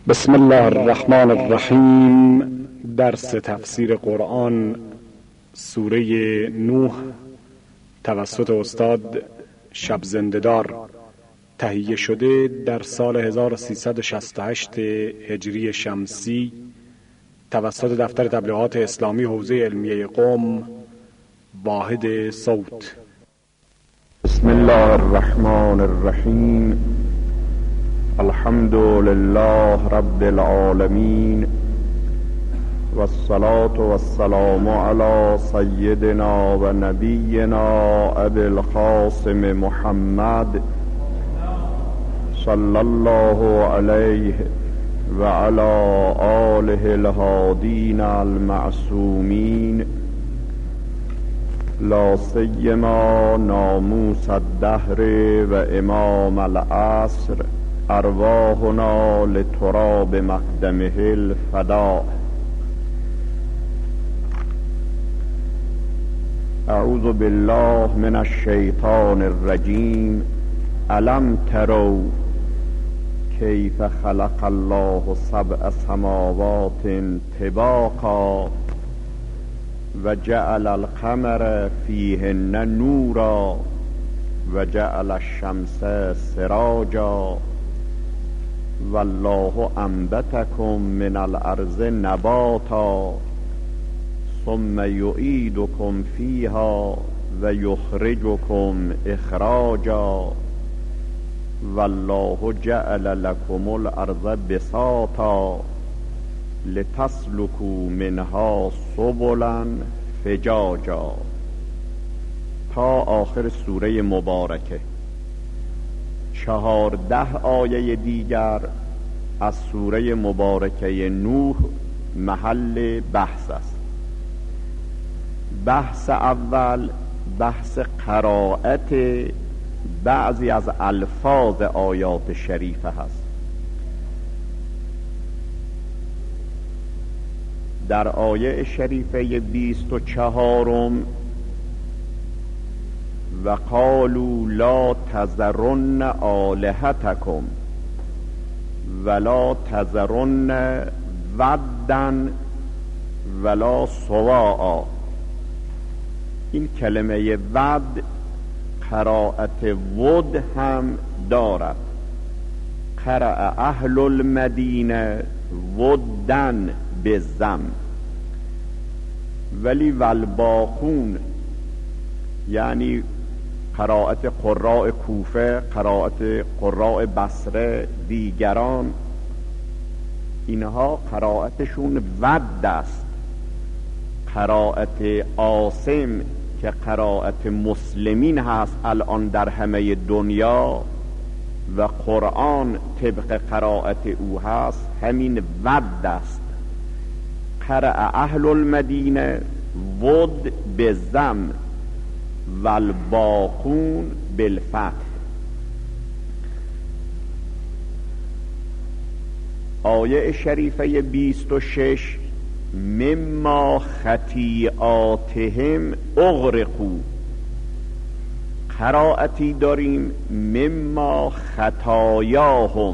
بسم الله الرحمن الرحیم. درس تفسیر قرآن سوره نوح توسط استاد شب زنده‌دار تهیه شده در سال 1368 هجری شمسی توسط دفتر تبلیغات اسلامی حوزه علمیه قم. واحد صوت. بسم الله الرحمن الرحیم. الحمد لله رب العالمین والصلاة والسلام علی سیدنا و نبینا ابی القاسم محمد صلی الله علیه و علی آله الهادین المعصومین، لا سیما ناموس الدهر و امام العصر، ارواحنا لتراب مقدمه الفداء. اعوذ بالله من الشیطان الرجیم. الم تروا کیف خلق الله سبع سماوات طباقا و جعل القمر فیهن نورا و جعل الشمس سراجا والله انبتکم من الارض نباتا ثم یعیدکم فیها و یخرجکم اخراجا والله جعل لکم الارض بساطا لتسلکوا منها سبلا فجاجا تا آخر سوره مبارکه. 14 آیه دیگر از سوره مبارکه نوح محل بحث است. بحث اول بحث قرائت بعضی از الفاظ آیات شریفه هست. در آیه شریفه 24 و قالوا لا تذرن آلهتکم ولا تذرن ودا ولا سواعا. این کلمه ود قرائت ود هم دارد. قرأ اهل المدینه ودن بالضم، ولی والباقون یعنی قرائت قراء کوفه، قرائت قراء بصره، دیگران اینها قرائتشون ود است. قرائت عاصم که قرائت مسلمین هست الان در همه دنیا و قرآن طبق قرائت او هست همین ود است. قرأ اهل المدینه ود بالضم والباقون بالفتح. آیه شریفه 26 مما خطیئاتهم اغرقوا. قرائتی داریم مما خطایاهم.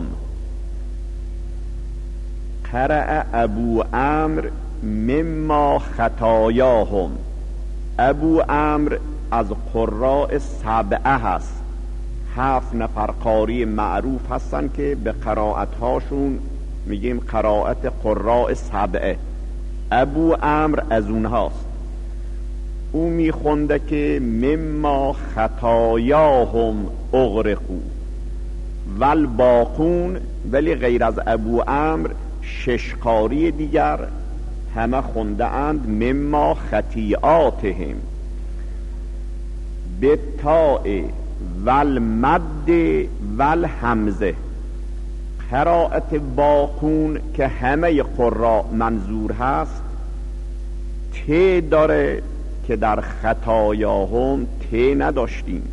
قرأ ابو عمرو مما خطایاهم. ابو عمرو از قراء سبعه هست. 7 نفر قاری معروف هستن که به قرائتهاشون میگیم قرائت قراء سبعه. ابو عمرو از اونهاست. او میخونده که مما خطایاهم اغرقوا والباقون، ولی غیر از ابو عمرو 6 قاری دیگر همه خونده اند مما خطیئاتهم بالتاء والمد والهمزه. قرائت باقون که همه قراء منظور هست ت داره که در خطایاهم ت نداشتیم.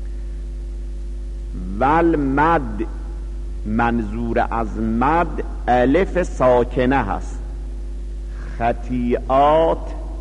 والمد منظور از مد الف ساکنه هست. خطیئات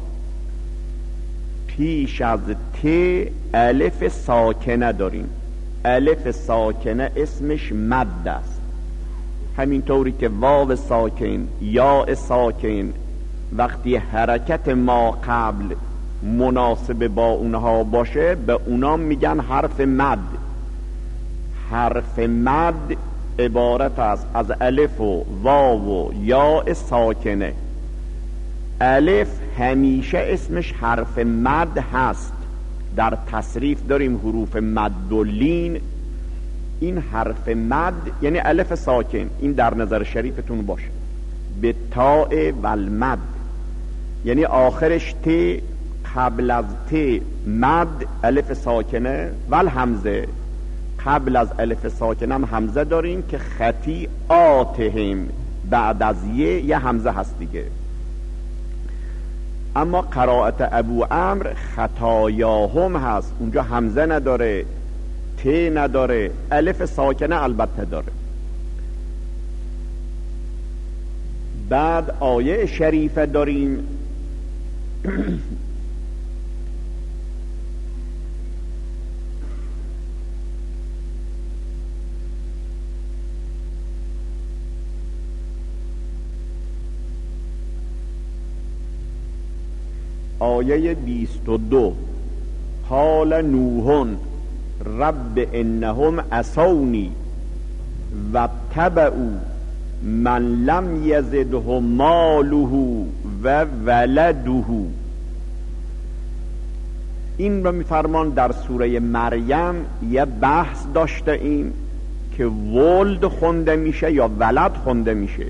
پیش از ت الف ساکنه داریم. الف ساکنه اسمش مد است. همینطوری که واو ساکن، یا ساکن وقتی حرکت ما قبل مناسب با اونها باشه به اونا میگن حرف مد. حرف مد عبارت است از الف و واو و یا ساکنه. الف همیشه اسمش حرف مد هست. در تصریف داریم حروف مد و لین. این حرف مد یعنی الف ساکن، این در نظر شریفتون باشه. به تاء و المد یعنی آخرش ت، قبل از ت مد الف ساکنه و الهمزه. قبل از الف ساکنه هم همزه داریم که خطیئاتهم، بعد از یه همزه هست دیگه. اما قرائت ابو عمرو خطایاهم هست، اونجا همزه نداره، ت نداره، الف ساکنه البته داره. بعد آیه شریفه داریم آیه 22 قال نوح رب انهم عصونی واتبعوا من لم یزده ماله و ولده. این رو میفرمان در سوره مریم یه بحث داشته این که ولد خونده میشه یا ولد خونده میشه.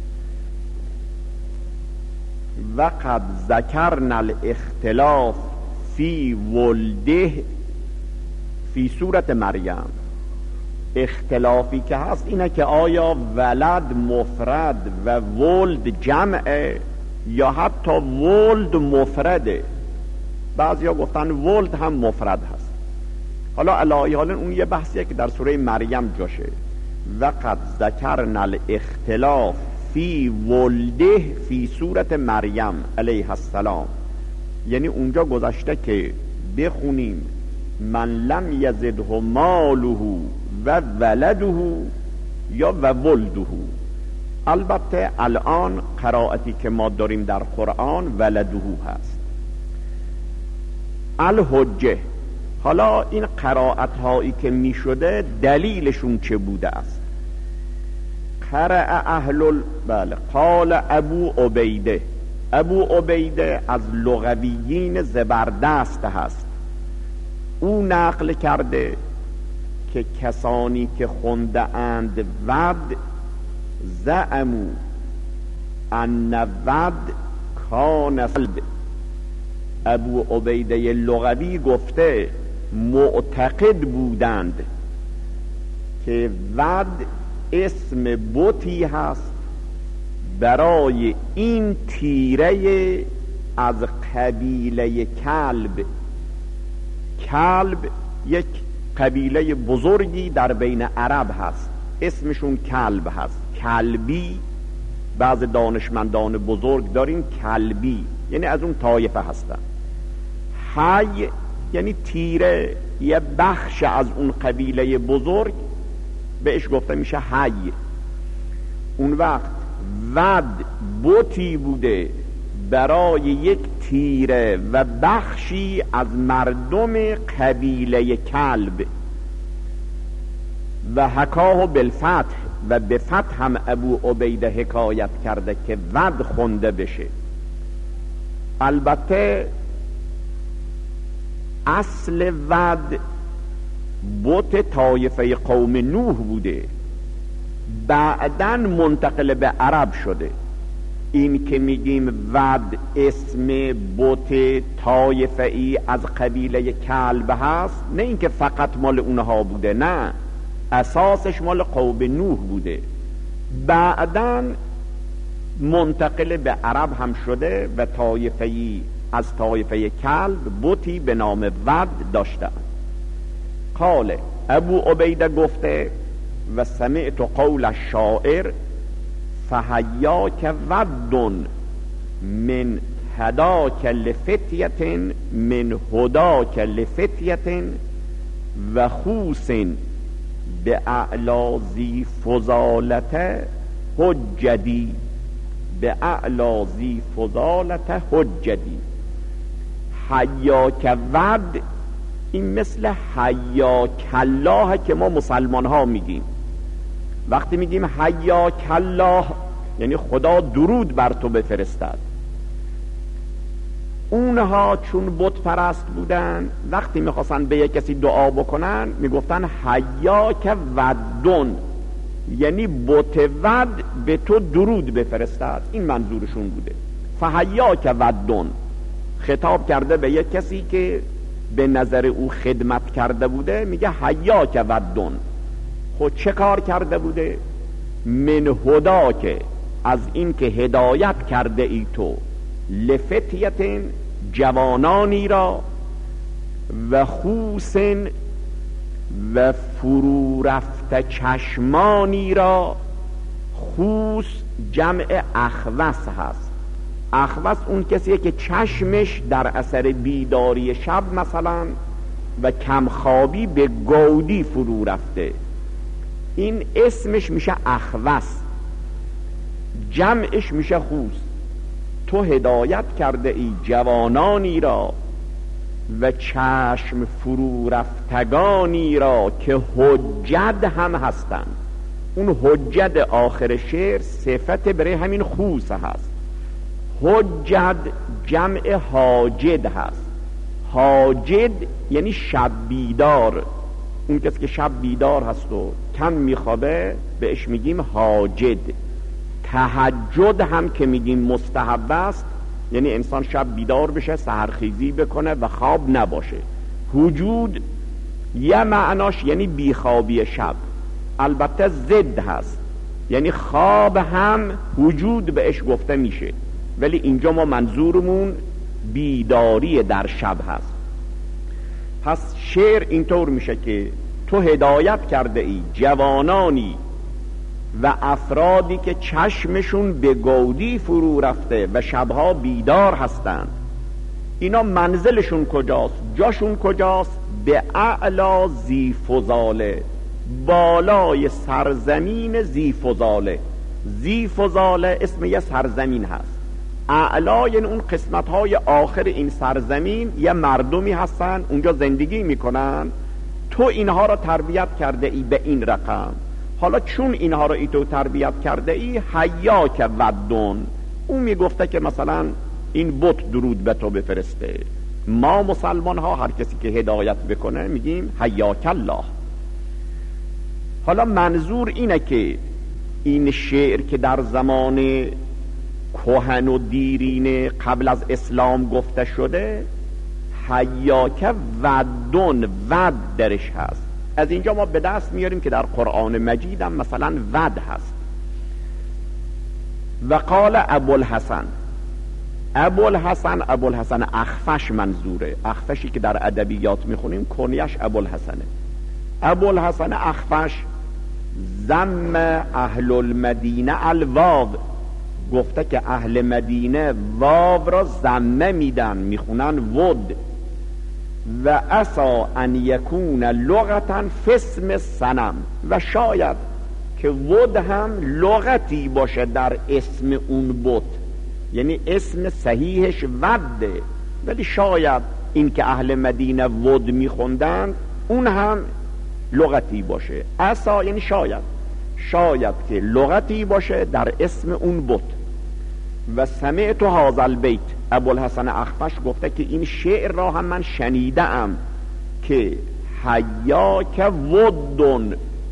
وقد ذکرنا الاختلاف فی ولده فی سورة مریم. اختلافی که هست اینه که آیا ولد مفرد و ولد جمعه یا حتی ولد مفرده. بعضی ها گفتن ولد هم مفرد هست. حالا علی حال اون یه بحثیه که در سوره مریم جاشه. وقد ذکرنا الاختلاف فی ولده فی سورة مریم علیه السلام، یعنی اونجا گذشته که بخونیم من لم یزده ماله و ولده یا و ولده. البته الان قرائتی که ما داریم در قرآن ولده هست. الحجه. حالا این قرائت هایی که می شده دلیلشون چه بوده است؟ قرأ بله قال ابو عبیده. ابو عبیده از لغویین زبردست هست. او نقل کرده که کسانی که خونده اند ود زعمو ان ود کان سلب. ابو عبیده لغوی گفته معتقد بودند که ود اسم بتی هست برای این تیره از قبیله کلب. کلب یک قبیله بزرگی در بین عرب هست، اسمشون کلب هست. کلبی بعض دانشمندان بزرگ داریم کلبی یعنی از اون طایفه هستن. حی یعنی تیره، یه بخش از اون قبیله بزرگ بهش گفته میشه حی. اون وقت ود بوتی بوده برای یک تیره و بخشی از مردم قبیله کلب. و حکاه بالفتح، و به فتح هم ابو عبیده حکایت کرده که ود خونده بشه. البته اصل ود بت طایفه قوم نوح بوده، بعداً منتقل به عرب شده. این که میگیم ود اسم بت طایفه ای از قبیله کلب هست، نه اینکه فقط مال اونها بوده، نه، اساسش مال قوم نوح بوده، بعداً منتقل به عرب هم شده و طایفه ای از طایفه کلب بتی به نام ود داشته. قال ابو عبیده گفته و سمعت قول الشاعر فحیاک ود من هداک لفتیت من هداک لفتیت و خوس به اعلازی فضالت حجدی به اعلی ذی فضالت حجدی. حیاک ود این مثل حیاک الله که ما مسلمان ها میگیم. وقتی میگیم حیاک الله یعنی خدا درود بر تو بفرستد. اونها چون بت پرست بودن وقتی میخواستن به یک کسی دعا بکنن میگفتن حیاک ودون، یعنی بت ود به تو درود بفرستد. این منظورشون بوده. فحیاک ودون خطاب کرده به یک کسی که به نظر او خدمت کرده بوده، میگه حیاک ودون. خود چه کار کرده بوده؟ من هدا که از این که هدایت کرده ای تو لفتیت جوانانی را و خوسن و فرو رفته چشمانی را. خوس جمع اخوس هست. اخوس اون کسیه که چشمش در اثر بیداری شب مثلا و کمخوابی به گودی فرو رفته، این اسمش میشه اخوس، جمعش میشه خوس. تو هدایت کرده ای جوانانی را و چشم فرو رفتگانی را که حجد هم هستند. اون حجد آخر شعر صفت برای همین خوس هست. حجد جمع حاجد هست. حاجد یعنی شب بیدار. اون کسی که شب بیدار هست و کم میخوابه بهش میگیم حاجد. تهجد هم که میگیم مستحب است، یعنی انسان شب بیدار بشه، سحرخیزی بکنه و خواب نباشه. وجود یه معناش یعنی بیخوابی شب، البته ضد هست، یعنی خواب هم وجود بهش گفته میشه، ولی اینجا ما منظورمون بیداری در شب هست. پس شعر اینطور میشه که تو هدایت کرده ای جوانانی و افرادی که چشمشون به گودی فرو رفته و شبها بیدار هستند. اینا منزلشون کجاست؟ جاشون کجاست؟ به اعلی ذی فضاله، بالای سرزمین ذی فضاله. ذی فضاله اسم یه سرزمین هست. اعلا یعنی اون قسمت‌های آخر این سرزمین یه مردمی هستن اونجا زندگی میکنن. تو اینها را تربیت کرده ای به این رقم. حالا چون اینها را ای تو تربیت کرده ای، حیاک ودون، اون میگفته که مثلا این بت درود به تو بفرسته. ما مسلمان ها هر کسی که هدایت بکنه میگیم حیاک الله. حالا منظور اینه که این شعر که در زمان کهن و دیرین قبل از اسلام گفته شده، حیاک ودون، ود درش هست. از اینجا ما به دست میاریم که در قرآن مجید هم مثلا ود هست. و قال ابوالحسن اخفش منظوره. اخفشی که در ادبیات میخونیم کنیش ابوالحسنه. ابوالحسن اخفش ذم اهل المدینه الواو، گفته که اهل مدینه واو را ذمه میدن، میخونن ود. و عسا ان یکون لغتا فی اسم الصنم، و شاید که ود هم لغتی باشه در اسم اون بت، یعنی اسم صحیحش وده، ولی شاید این که اهل مدینه ود میخوندن اون هم لغتی باشه. عسا یعنی شاید که لغتی باشه در اسم اون بت. و سمعت هذا البیت، ابوالحسن اخفش گفته که این شعر را هم من شنیده ام که حیاک ودون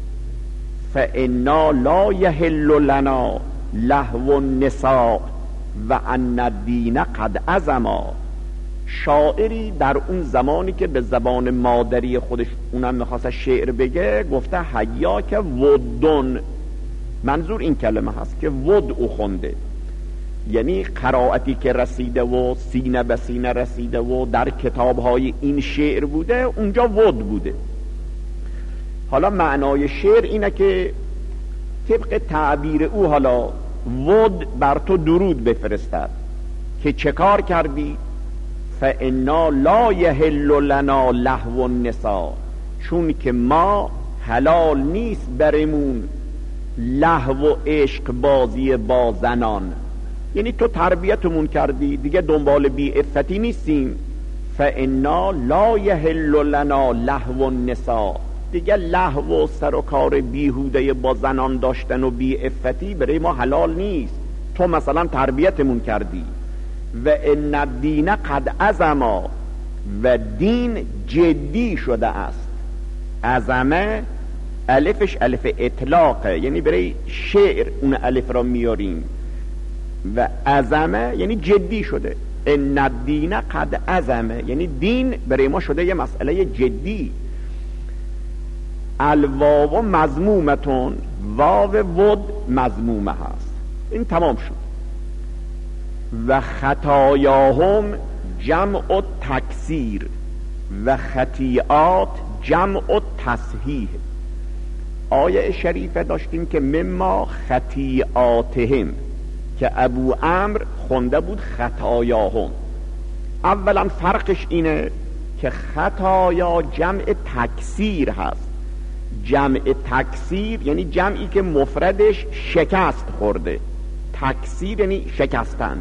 فانا لا یحل لنا لهو النساء و ان الدین قد عظما. شاعری در اون زمانی که به زبان مادری خودش اونم میخواست شعر بگه گفته حیاک ودون. منظور این کلمه هست که ود او خونده، یعنی قرائتی که رسیده و سینه به سینه رسیده و در کتاب‌های این شعر بوده اونجا ود بوده. حالا معنای شعر اینه که طبق تعبیر او حالا ود بر تو درود بفرستد که چه کار کردی؟ فانا لا یحل لنا لهو النساء، چون که ما حلال نیست برمون لهو و عشق بازی با زنان، یعنی تو تربیتمون کردی دیگه دنبال بی عفتی نیستیم. فانا لا یحل لنا لهو النساء، دیگه لهو و سر و کار بیهوده با زنان داشتن و بی عفتی برای ما حلال نیست. تو مثلا تربیتمون کردی. و ان الدین قد عظما، و دین جدی شده است. عظمه الفش الف اطلاقه، یعنی برای شعر اون الف را میاریم. و عظمه یعنی جدی شده. ان الدین قد عظمه یعنی دین برای ما شده یه مسئله جدی. الواو مذمومتون، واو ود مذمومه هست. این تمام شد. و خطایاهم جمع تکسیر و خطیئات جمع تصحیح. آیه شریفه داشتیم که مما خطیئاتهم، که ابو عمرو خونده بود خطایاهم. اولا فرقش اینه که خطایا جمع تکسیر هست. جمع تکسیر یعنی جمعی که مفردش شکست خورده. تکسیر یعنی شکستن.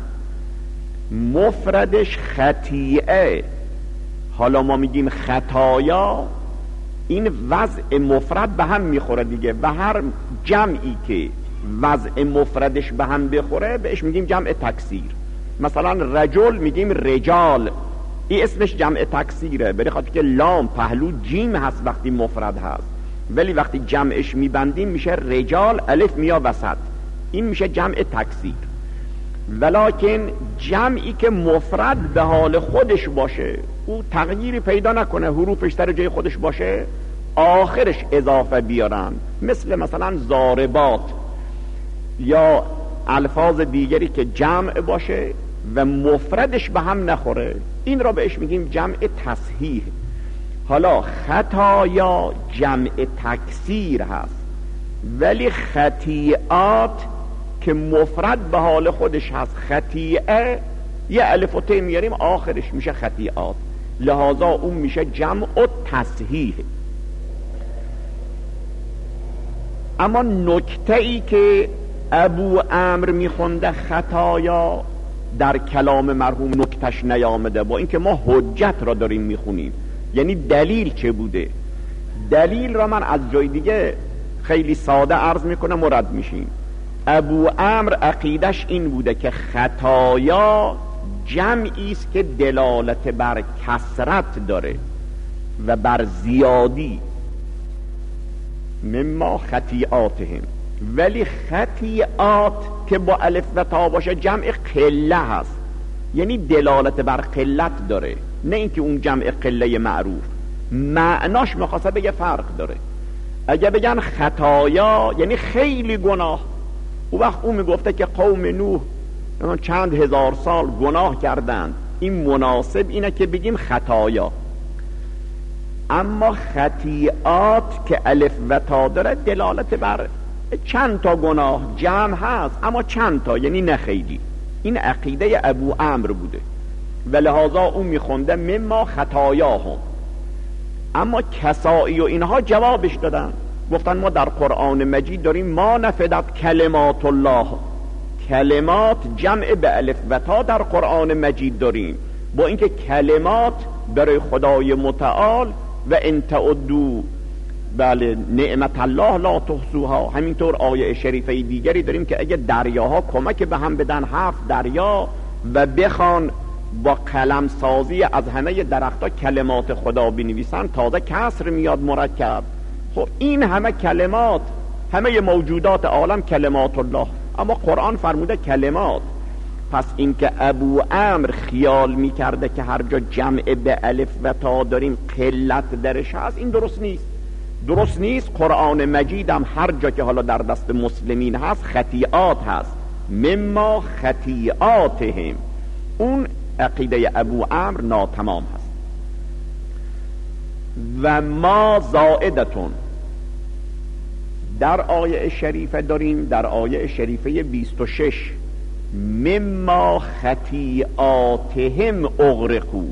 مفردش خطیئه. حالا ما میگیم خطایا، این وضع مفرد به هم میخوره دیگه، و هر جمعی که وضع مفردش به هم بخوره بهش میگیم جمع تکسیر. مثلا رجل میگیم رجال، این اسمش جمع تکسیره، برای خاطر که لام پهلو جیم هست وقتی مفرد هست، ولی وقتی جمعش میبندیم میشه رجال، الف میا وسط، این میشه جمع تکسیر. ولکن جمعی که مفرد به حال خودش باشه، او تغییری پیدا نکنه، حروفش سر جای خودش باشه، آخرش اضافه بیارن، مثلا ضاربات یا الفاظ دیگری که جمع باشه و مفردش به هم نخوره، این را بهش میگیم جمع تصحیح. حالا خطایا جمع تکسیر هست، ولی خطیئات که مفرد به حال خودش هست، خطیئه یه الف و ت میاریم آخرش میشه خطیئات، لحاظا اون میشه جمع تصحیح. اما نکته ای که ابو عمرو میخونده خطایا در کلام مرحوم نکتش نیامده، با اینکه ما حجت را داریم میخونیم، یعنی دلیل چه بوده. دلیل را من از جای دیگه خیلی ساده عرض میکنم و رد میشیم. ابو عمرو عقیدش این بوده که خطایا جمعی است که دلالت بر کثرت داره و بر زیادی، مما خطیئاتهم، ولی خطیئات که با الف و تا باشه جمع قله هست، یعنی دلالت بر قلت داره، نه اینکه اون جمع قله معروف. معناش مخواصه بگه فرق داره. اگه بگن خطایا یعنی خیلی گناه، او وقت اون میگفته که قوم نوح چند هزار سال گناه کردند، این مناسب اینه که بگیم خطایا. اما خطیئات که الف و تا داره دلالت بر چند تا گناه، جمع هست اما چند تا، یعنی نه خیلی. این عقیده ابو عمرو بوده و لحاظا اون میخونده مما خطایاهم. اما کسائی و اینها جوابش دادن، گفتن ما در قرآن مجید داریم ما نفدت کلمات الله، کلمات جمع به الف و تا در قرآن مجید داریم، با اینکه کلمات برای خدای متعال و ان تعدوا بله نعمت الله لا تحصوها. همینطور آیه شریفه دیگری داریم که اگه دریاها کمک به هم بدن، 7 دریا، و بخوان با قلم سازی از همه درختها کلمات خدا بنویسن، تازه کسر میاد مرکب. خب این همه کلمات، همه موجودات عالم کلمات الله، اما قرآن فرموده کلمات. پس اینکه ابو عمرو خیال میکرده که هر جا جمع به الف و تا داریم قلت درش هست، این درست نیست. درست نیست. قرآن مجید هم هر جا که حالا در دست مسلمین هست خطیئات هست، مما خطیئاتهم. اون عقیده ابو عمرو ناتمام هست. و ما زائدتون در آیه شریفه داریم، در آیه شریفه 26 مما خطیئاتهم اغرقوا.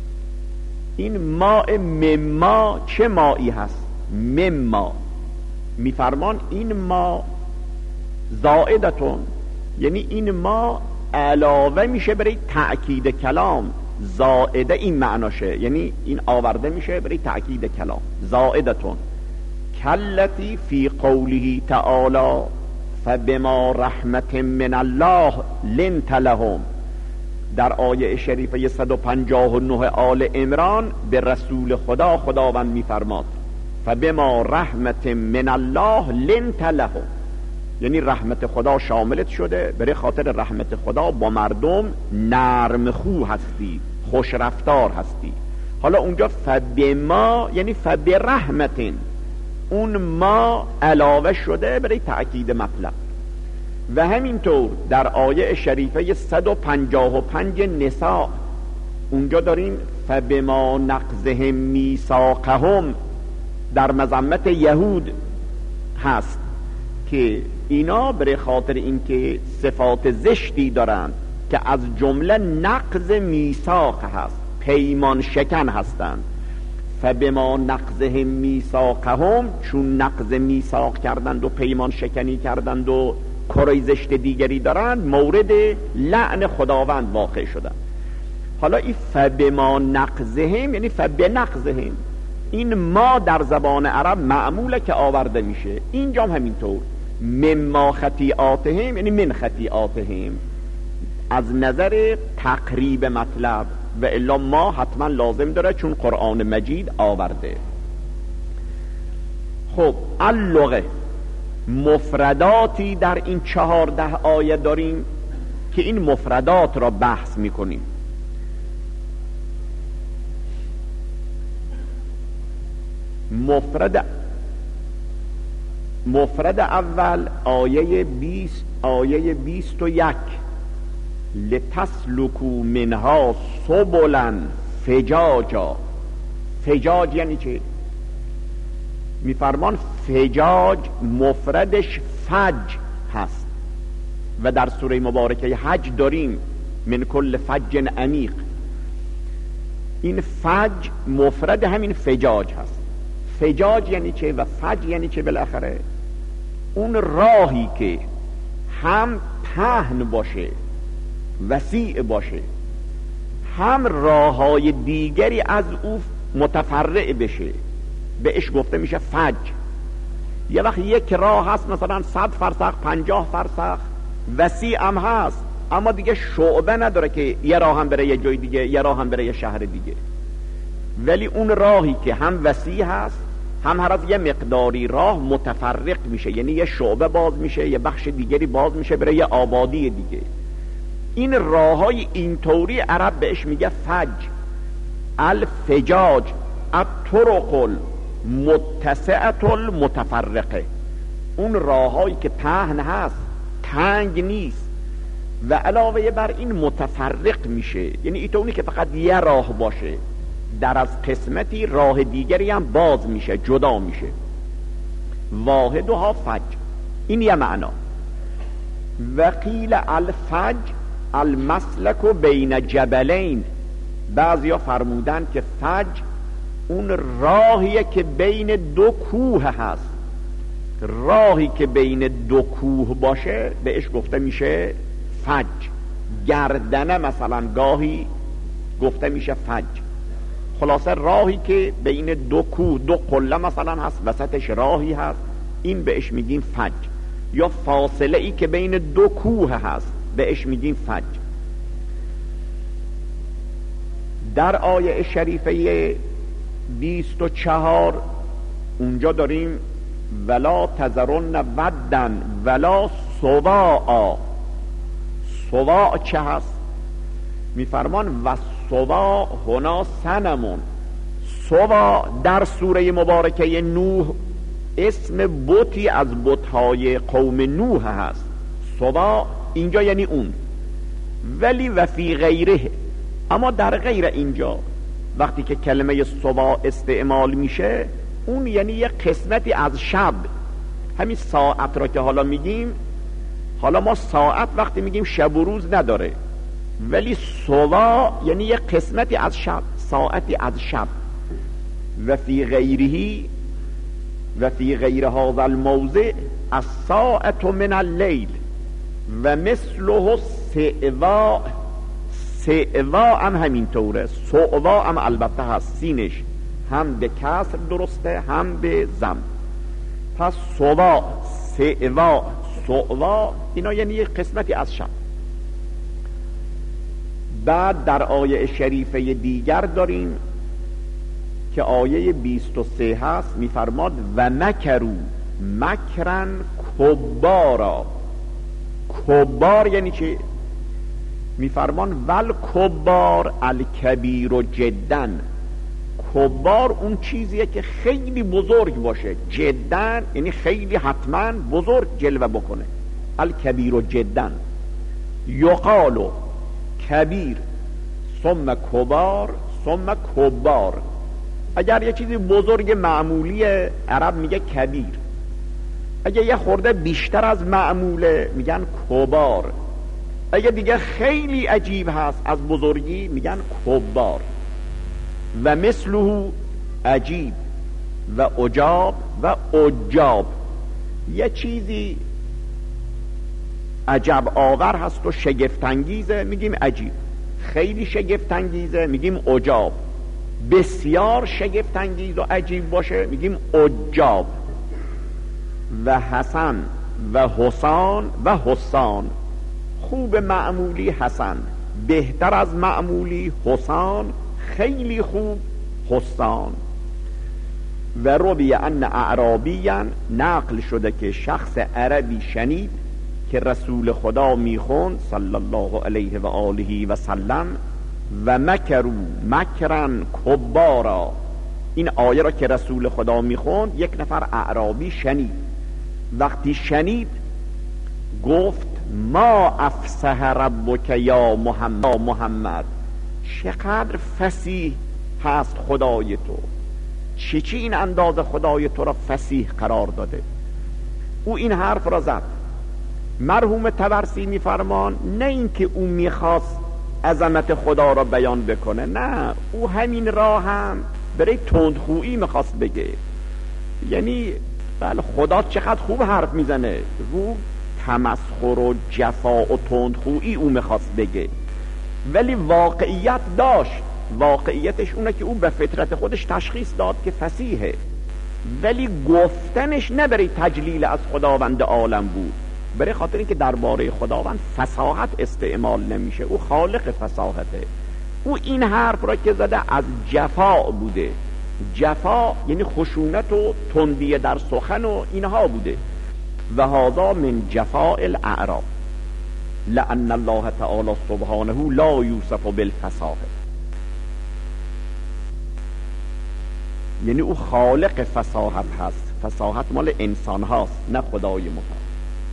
این ماء مما چه مایی هست؟ مما میفرمان این ما زائدتون، یعنی این ما علاوه میشه برای تأکید کلام. زائده این معناشه، یعنی این آورده میشه برای تأکید کلام. زائدتون کلتی فی قوله تعالی فبما رحمت من الله لنت لهم. در آیه شریفه 159 آل عمران به رسول خداوند میفرماد فبما رحمت من الله لنت لهم، یعنی رحمت خدا شاملت شده، برای خاطر رحمت خدا با مردم نرم خو هستی، خوش رفتار هستی. حالا اونجا فبما یعنی فبرحمت، اون ما علاوه شده برای تأکید مطلب. و همینطور در آیه شریفه 155 نساء اونجا داریم فبما نقضهم میثاقهم، در مذمت یهود هست که اینا برای خاطر اینکه صفات زشتی دارند که از جمله نقض میثاق هست، پیمان شکن هستند. فبما نقضهم میثاقهم، چون نقض میثاق کردند و پیمان شکنی کردند و کارای زشت دیگری دارند، مورد لعن خداوند واقع شدند. حالا این فبما نقضهم یعنی فبنقضهم، این ما در زبان عرب معموله که آورده میشه، اینجا هم همینطور. مما خطیئاتهم یعنی من خطیئاتهم، از نظر تقریب مطلب، و الا ما حتما لازم داره چون قرآن مجید آورده. خب اللغه، مفرداتی در این 14 آیه داریم که این مفردات را بحث میکنیم. مفرد اول آیه 21 لتسلکوا منها سبلا فجاجا. فجاج یعنی چه؟ میفرمان فجاج مفردش فج هست و در سوره مبارکه حج داریم من کل فج عمیق. این فج مفرد همین فجاج هست. فجاج یعنی چه و فج یعنی چه؟ بالاخره اون راهی که هم پهن باشه، وسیع باشه، هم راههای دیگری از او متفرع بشه، بهش گفته میشه فج. یه وقت یک راه هست مثلا 100 فرسخ 50 فرسخ وسیع هم هست، اما دیگه شعبه نداره که یه راه هم بره یه جای دیگه، یه راه هم بره یه شهر دیگه. ولی اون راهی که هم وسیع هست، هم هر از یه مقداری راه متفرق میشه، یعنی یه شعبه باز میشه، یه بخش دیگری باز میشه برای یه آبادی دیگه. این راههای اینطوری عرب بهش میگه فج. الفجاج الطرق المتسعة المتفرقه، اون راههایی که پهن هست، تنگ نیست و علاوه بر این متفرق میشه، یعنی اینطوری که فقط یه راه باشه، در از قسمتی راه دیگری هم باز میشه، جدا میشه. واحدها فج، این یه معنا. وقیل الفج المسلک بین جبلین، بعضیا فرمودن که فج اون راهیه که بین دو کوه هست. راهی که بین دو کوه باشه بهش گفته میشه فج. گردنه مثلا گاهی گفته میشه فج. خلاصه راهی که بین دو کوه، دو قله مثلا هست، وسطش راهی هست، این بهش میگیم فج. یا فاصله ای که بین دو کوه هست بهش میگیم فج. در آیه شریفه 24 اونجا داریم ولا تذرن ودن ولا سواعا. سواع چه هست؟ میفرمان و سواع هنا سنمون. سواع در سوره مبارکه نوح اسم بتی از بتهای قوم نوح هست. سواع اینجا یعنی اون. ولی و فی غیره، اما در غیر اینجا وقتی که کلمه سواع استعمال میشه، اون یعنی یه قسمتی از شب. همین ساعت را که حالا میگیم، حالا ما ساعت وقتی میگیم شب و روز نداره، ولی سواع یعنی یه قسمتی از شب، ساعتی از شب. و فی غیرهی و فی غیر هذا الموضع الساعة من اللیل و مثله سعوا. سعوا هم همینطوره، سعوا هم البته هست، سینش هم به کسر درسته هم به ضم. پس سوا، سعوا، سعوا اینا یعنی یک قسمتی از شب. بعد در آیه شریفه دیگر داریم که آیه 23 هست، میفرماد و مکروا مکرن کبارا. کبار یعنی چه؟ میفرمان ول کبار الکبیر و جدن. کبار اون چیزیه که خیلی بزرگ باشه، جدن یعنی خیلی حتما بزرگ جلوه بکنه. الکبیر و جدن. یقالو کبیر ثم کبار ثم کبار. اگر یه چیزی بزرگ معمولی عرب میگه کبیر، اگه یه خورده بیشتر از معموله میگن کبار، اگه دیگه خیلی عجیب هست از بزرگی میگن کبار. و مثله عجیب و عجاب و عجاب. یه چیزی عجب آور هست و شگفت‌انگیزه میگیم عجیب، خیلی شگفت‌انگیزه میگیم عجاب، بسیار شگفت‌انگیز و عجیب باشه میگیم عجاب. و حسن و حسان و حسان. خوب معمولی حسن، بهتر از معمولی حسان، خیلی خوب حسان. و روی ان اعرابیاً، نقل شده که شخص عربی شنید که رسول خدا میخوند صلی الله علیه و آله و سلم و مکروا مکرن کبارا. این آیه را که رسول خدا میخوند یک نفر اعرابی شنید. وقتی شنید گفت ما افصح ربک یا محمد. چقدر فصیح هست خدای تو، چی این انداز خدای تو را فصیح قرار داده. او این حرف را زد. مرحوم طبرسی میفرمان نه اینکه او میخواست عظمت خدا را بیان بکنه، نه، او همین راه هم برای تندخویی میخواست بگه. یعنی بله خدا چقدر خوب حرف میزنه، رو تمسخر و جفا و تندخویی او میخواست بگه، ولی واقعیت داشت. واقعیتش اونه که او به فطرت خودش تشخیص داد که فصیحه، ولی گفتنش نه برای تجلیل از خداوند عالم بود، برای خاطر اینکه درباره خداوند فصاحت استعمال نمیشه، او خالق فصاحته. او این حرف را که زده از جفا بوده. جفا یعنی خشونت و تندی در سخن و اینها بوده. و هذا من جفاء الاعراب لأن الله تعالی سبحانه لا یوصف بالفصاحه. یعنی او خالق فصاحت هست، فصاحت مال انسان هاست نه خدای متعال.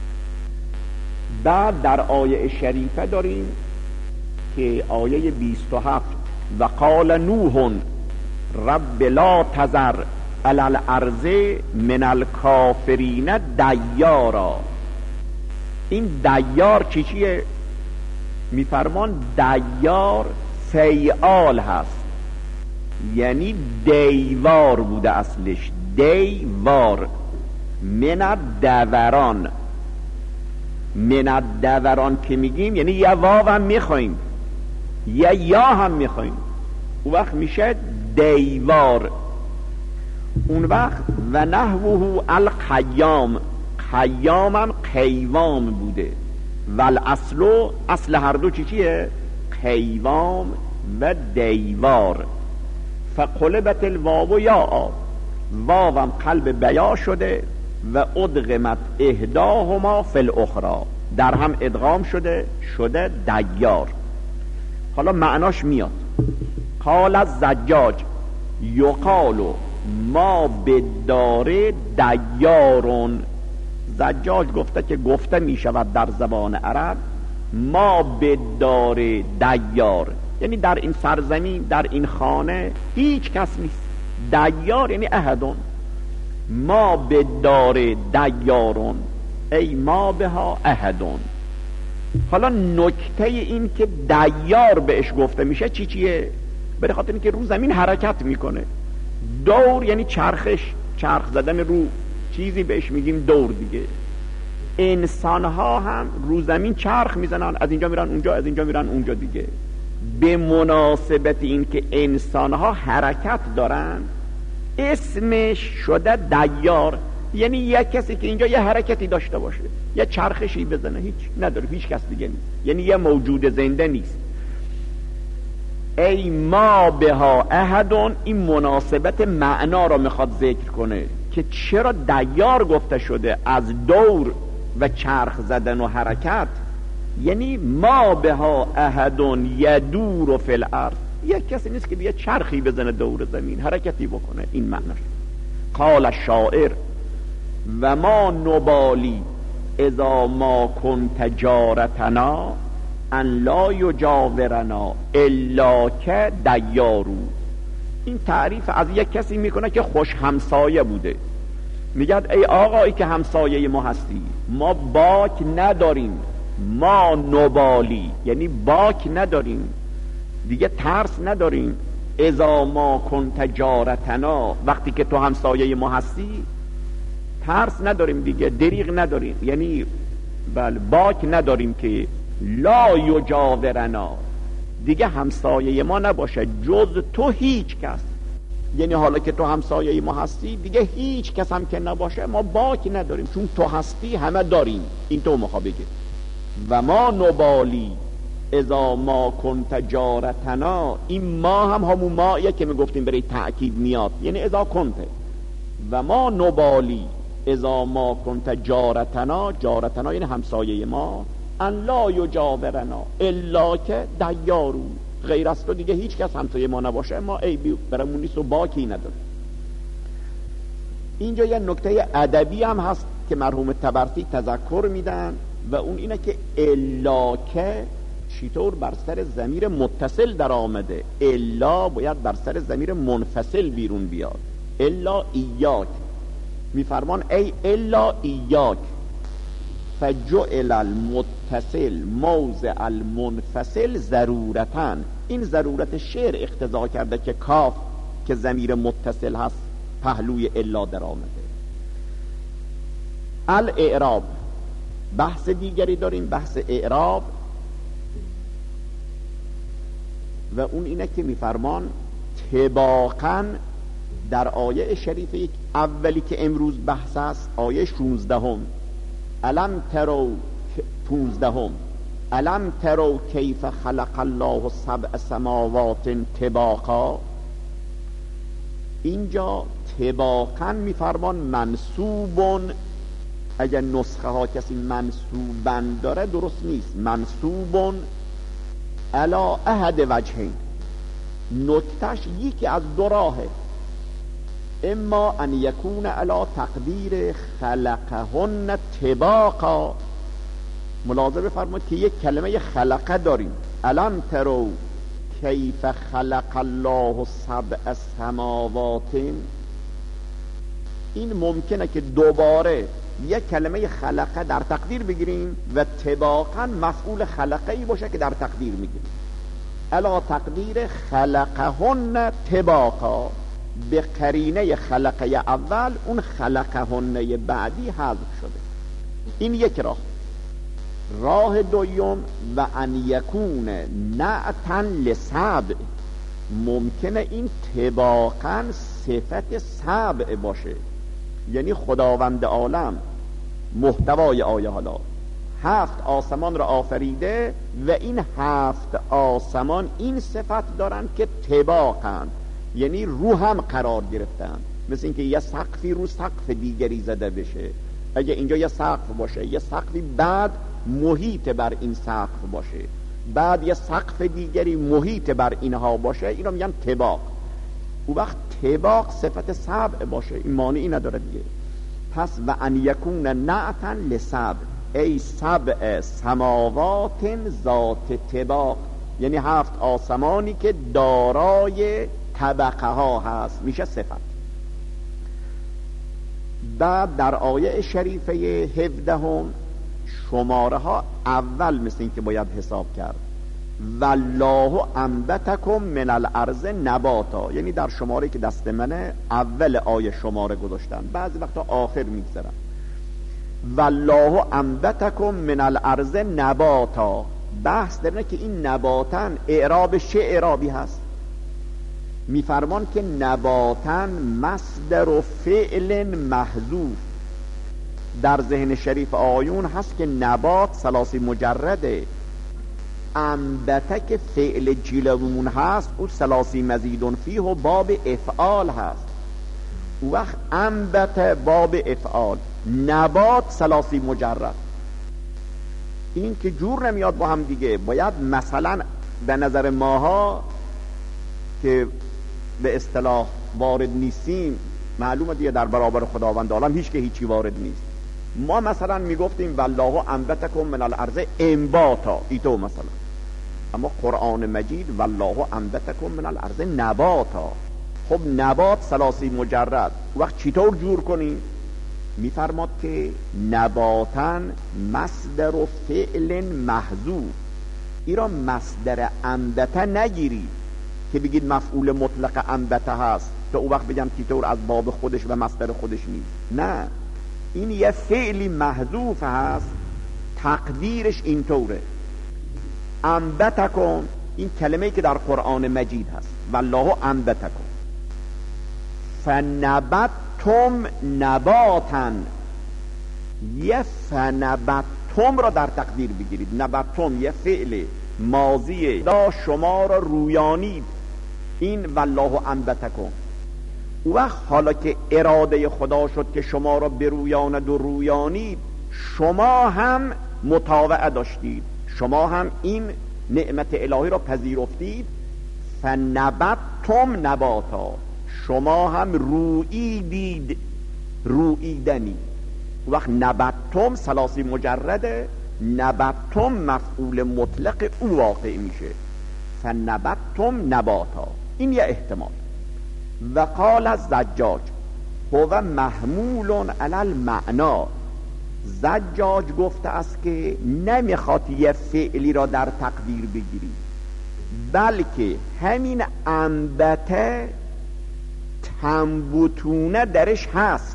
بعد در آیه شریفه داریم که آیه 27 و قال نوح رب لا تذر علی الارض من الکافرین دیارا. این دیار چیه؟ میفرمان دیار فیعال هست، یعنی دیوار بوده اصلش، دیوار. من الدوران، من الدوران که میگیم یعنی یه واو هم میخواییم یه یا هم میخواییم، اون وقت میشه دیوار. اون وقت و نحوه القیام، قیام هم قیوام بوده. والاصل، اصل هر دو چیه؟ قیوام و دیوار. فقلبت الواو یا، واو هم قلب بیا شده و ادغمت احداهما فی الاخرى، در هم ادغام شده دیار. حالا معناش میاد. قال الزجاج یقال ما بالدار دیارون. زجاج گفته که گفته می شود در زبان عرب ما بالدار دیار، یعنی در این سرزمین، در این خانه هیچ کس نیست. دیار یعنی احدون. ما بالدار دیارون ای ما بها احدون. حالا نکته این که دیار بهش گفته میشه چیه؟ برای خاطر اینکه رو زمین حرکت میکنه. دور یعنی چرخش، چرخ زدن رو چیزی بهش میگیم دور دیگه. انسان ها هم رو زمین چرخ میزنن، از اینجا میرن اونجا، از اینجا میرن اونجا دیگه. به مناسبت این که انسان ها حرکت دارن اسمش شده دیار، یعنی یک کسی که اینجا یه حرکتی داشته باشه، یه چرخشی بزنه، هیچ نداره، هیچ کس دیگه نیست، یعنی یه موجود زنده نیست. ای ما بها احدون، این مناسبت معنا را میخواد ذکر کنه که چرا دیار گفته شده از دور و چرخ زدن و حرکت، یعنی ما بها احدون یدور فی الارض، یک کسی نیست که دیگه چرخی بزنه دور زمین، حرکتی بکنه، این معناش. قال الشاعر و ما نبالی اذا ما کنت جارتنا ان لا یجاورنا الا که دیارو. این تعریف از یک کسی میکنه که خوش همسایه بوده. میگه ای آقایی که همسایه ما هستی، ما باک نداریم، ما نبالی یعنی باک نداریم دیگه، ترس نداریم. اذا ما کنت جارتنا، وقتی که تو همسایه ما هستی ترس نداریم دیگه، دریغ نداریم، یعنی بله باک نداریم که لا یجاورنا، دیگه همسایه ما نباشه جز تو هیچ کس. یعنی حالا که تو همسایه ما هستی دیگه هیچ کس هم که نباشه ما باک نداریم، چون تو هستی همه داریم. این تو میخوا بگه و ما نبالی اذا ما کنت جارتنا. این ما هم همون مایه که میگفتیم برای تأکید میاد، یعنی اذا کنت. و ما نبالی اذا ما کنت جارتنا، جارتنا یعنی همسایه ما، ان لا یجاورنا الا که دیارو، غیر از تو دیگه هیچ کس همسایه ما نباشه ما عیبی برامون نیست و باکی نداره. اینجا یه نکته ادبی هم هست که مرحوم طبرسی تذکر میدن و اون اینه که الا که چطور بر سر ضمیر متصل در آمده، الا باید بر سر ضمیر منفصل بیرون بیاد. الا ایاک، میفرمان ای الا ایاک فجعل المتصل موضع المنفصل ضرورتاً. این ضرورت شعر اقتضا کرده که کاف که ضمیر متصل هست پهلوی الا در آمده. الاعراب، بحث دیگری داریم، بحث اعراب، و اون اینه که میفرمان طباقاً در آیه شریفه اولی که امروز بحث است، آیه 16 الم ترو 15 الم ترو کیف خلق الله سبع سماوات طباقا. اینجا طباقاً میفرمان منصوبون، اگر نسخه ها کسی منصوبن داره درست نیست، منصوبون علی احد وجهین. نکتش یکی از دو راهه، اما ان یکون علی تقدیر خلقهن طباقا. ملاحظه بفرمایید که یک کلمه خلقه داریم، الم ترو کیف خلق الله سبع سماوات. این ممکنه که دوباره یک کلمه خلقه در تقدیر بگیریم و طباقا مفعول خلقه ای باشه که در تقدیر میگیریم، علا تقدیر خلقهن طباقا. به قرینه خلقه اول اون خلقهن بعدی حذف شده. این یک راه. راه دوم و ان یکون نعتن لسبع، ممکنه این طباقا صفت سبع باشه، یعنی خداوند عالم محتوای آیه حالا 7 آسمان را آفریده و این 7 آسمان این صفت دارن که طباقن، یعنی رو هم قرار گرفتن، مثل اینکه یه سقفی رو سقف دیگری زده بشه. اگه اینجا یه سقف باشه، یه سقفی بعد محیط بر این سقف باشه، بعد یه سقف دیگری محیط بر اینها باشه، اینا میگن طباق. او وقت طباق صفت سبع باشه، این معنی نداره دیگه. پس و ان یکون نعتن لسبع ای سبع سماوات ذات طباق، یعنی 7 آسمانی که دارای طبقه ها هست، میشه صفت. بعد در آیه شریفه 17 شماره ها اول مثل این که باید حساب کرد. والله انبتکم من الارض نباتا، یعنی در شماره که دست منه اول آیه شماره گذاشتن، بعضی وقتا آخر میگذارن. والله انبتکم من الارض نباتا، بحث درنه که این نباتن اعراب چه اعرابی هست؟ میفرمان که نباتن مصدر و فعل محذوف. در ذهن شریف آیون هست که نبات ثلاثی مجرده، انبته که فعل جلومون هست او ثلاثی مزیدون فیه و باب افعال هست. او وقت انبته باب افعال، نبات ثلاثی مجرد، این که جور نمیاد با هم دیگه. باید مثلا به نظر ماها که به اصطلاح وارد نیستیم، معلومه دیگه در برابر خداوند عالم هیچ که هیچی وارد نیست. ما مثلا میگفتیم والله انبتکم من الارض انباتا ایتو مثلا، اما قرآن مجید والله انبتکم من الارض نباتا. خب نبات ثلاثی مجرد، وقت چطور جور کنیم؟ میفرماد که نباتن مصدر و فعل محذوف. ایرا مصدر انبته نگیری که بگید مفعول مطلق انبته هست تا او وقت بگم چطور از باب خودش و مصدر خودش نیست. نه، این یه فعلی محذوف هست، تقدیرش اینطوره. انبتکم، این کلمه‌ای که در قرآن مجید هست والله انبتکم، فنبتتم نباتن، یه فنبتتم را در تقدیر بگیرید. نبتتم یه فعل ماضیه، لا شما را رویانید، این والله انبتکم. وقت حالا که اراده خدا شد که شما را برویاند و رویانید، شما هم مطاوعه داشتید، شما هم این نعمت الهی را پذیرفتید. فنبتتم نباتا، شما هم روییدید، روییدنی. وقت نبتتم ثلاثی مجرده، نبتتم مفعول مطلق او واقع میشه، فنبتتم نباتا. این یه احتمال. و قال الزجاج هو محمول علی المعنا، زجاج گفته است که نمیخواد یه فعلی را در تقدیر بگیری، بلکه همین انبته تنبتونه درش هست،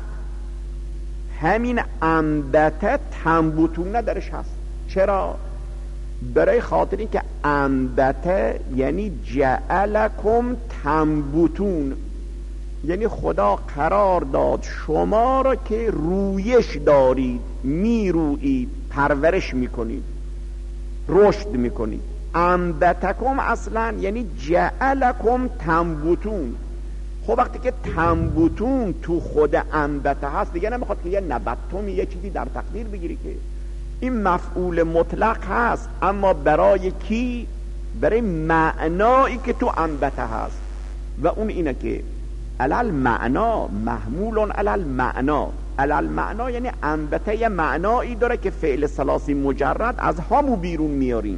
همین انبته تنبتونه درش هست. چرا؟ برای خاطر این که انبته یعنی جعلکم تنبتون، یعنی خدا قرار داد شما را که رویش دارید، میرویید، پرورش میکنید، رشد میکنید. انبتکم اصلا یعنی جعلکم تنبتون. خب وقتی که تنبتون تو خود انبته هست دیگه نمیخواد که یه نبتتم یه چیزی در تقدیر بگیری، که این مفعول مطلق هست، اما برای کی؟ برای معنایی که تو انبته هست، و اون اینه که علل معنا محمول علل معنا. علل معنا یعنی انبته یه معنایی داره که فعل ثلاثی مجرد از همو بیرون میاریم.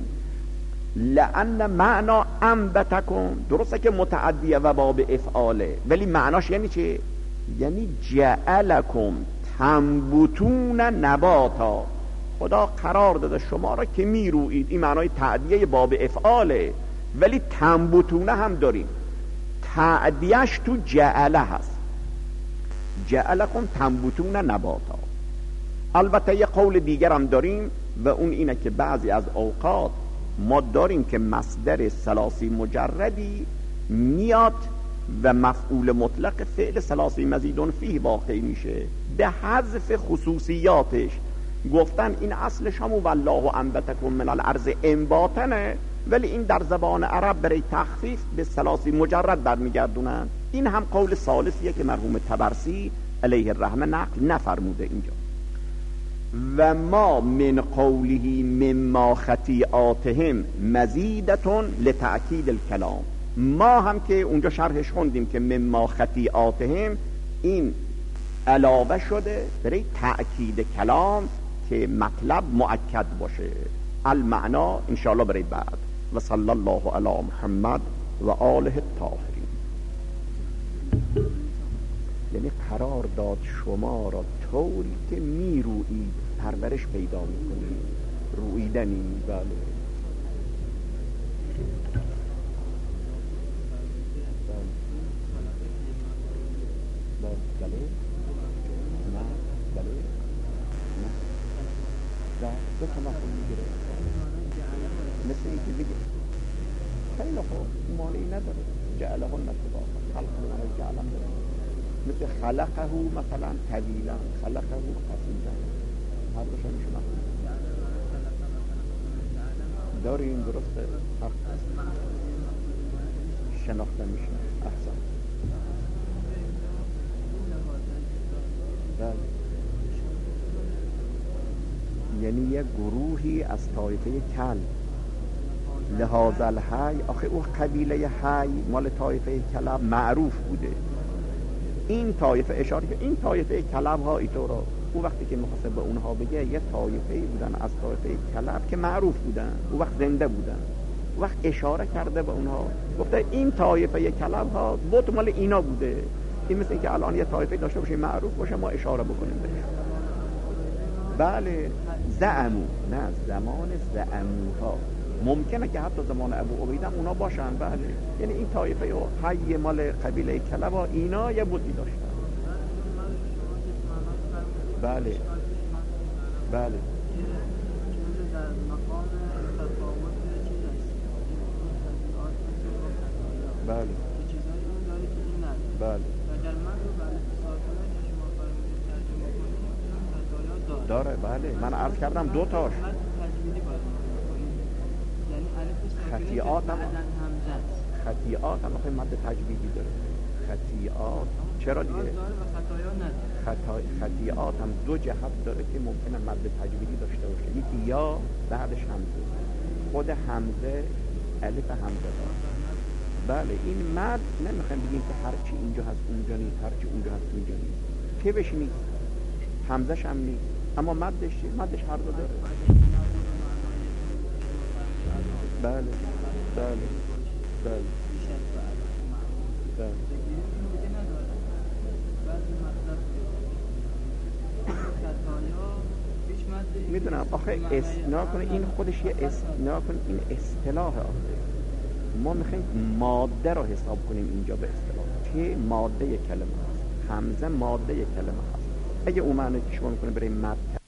لأن معنا انبتکم، درسته که متعدیه و باب افعاله، ولی معناش یعنی چه؟ یعنی جعلکم تنبتون نباتا، خدا قرار داده شما را که میرویید. این معنای تعدیه باب افعاله، ولی تنبتونه هم داریم، تعدیهش تو جعله هست، جعلکم تنبتون نباتا. البته یه قول دیگر هم داریم و اون اینه که بعضی از اوقات ما داریم که مصدر ثلاثی مجردی میاد و مفعول مطلق فعل ثلاثی مزیدون فیه واقع میشه به حذف خصوصیاتش. گفتن این اصلش همون والله انبتکم من الارض انباتنه، ولی این در زبان عرب برای تخفیف به ثلاثی مجرد برمیگردونن. این هم قول ثالثیه که مرحوم طبرسی علیه الرحمه نقل نفرموده اینجا. و ما من قوله مما خطیئاتهم مزیدتون لتأکید الکلام، ما هم که اونجا شرحش خوندیم که مما خطیئاتهم این علاوه شده برای تأکید کلام که مطلب مؤکد باشه. المعنا انشاءالله برای بعد. و صلی الله علی محمد و آله الطاهرین. یعنی قرار داد شما را طوری که می رویید پرورش پیدا می کنید، رویدنی. بله دو تا مفهوم میگیره، مثل این که بگه خیلی خوب مانعی نداره جعلهن سباقا، خلق رو جعلم داره، مثل خلقه مثلا طویلا، خلقه قصیدا، هر دوشون میشه مفهوم داریم. درسته، حق شناخته میشه. احسن. بله، یعنی یک گروهی از طایفه کل، لحاظ الحی، آخه او قبیله حی مال طایفه کلب معروف بوده. این طایفه اشاره که این طایفه کلب ها اینطورا، او وقتی که میخواسته به اونها بگه یه طایفه بودن از طایفه کلب که معروف بودن، او وقت زنده بودن، او وقت اشاره کرده به اونها، گفته این طایفه کلب ها بوت مال اینا بوده. این مثل این که الان یه طایفه داشته باشه معروف باشه ما اشاره بکنیم بهش. بله، زعمو، نه زمان زعموها ممکنه که حتی زمان ابو عبیده اونا باشن. بله، یعنی این طایفه و حی مال قبیله کلبا اینا یه بودی داشتن. بله بله بله بله داره. بله، من عرض کردم دو تاش خطیات هم آخه مد تجویدی داره. خطیات چرا دیگه؟ خطیات هم دو جهت داره که ممکنه مد تجویدی داشته باشه. یکی یا بعدش همزه، خود همزه الف همزه داره. بله، این مد نمیخوایم بگیم که هرچی اینجا هست اونجا نیست، هرچی اونجا هست اونجا نیست، که بهش نیست، همزش هم نیست، اما مدش هر دو داره. بله بله بله بله میدونم. آخه نکنه این خودش یه نکنه این اصطلاح آخه ما میخوایم ماده رو حساب کنیم اینجا به اصطلاح که ماده کلمه هست، همزه ماده کلمه هست. اگه اون معنی که شما میکنه برای مد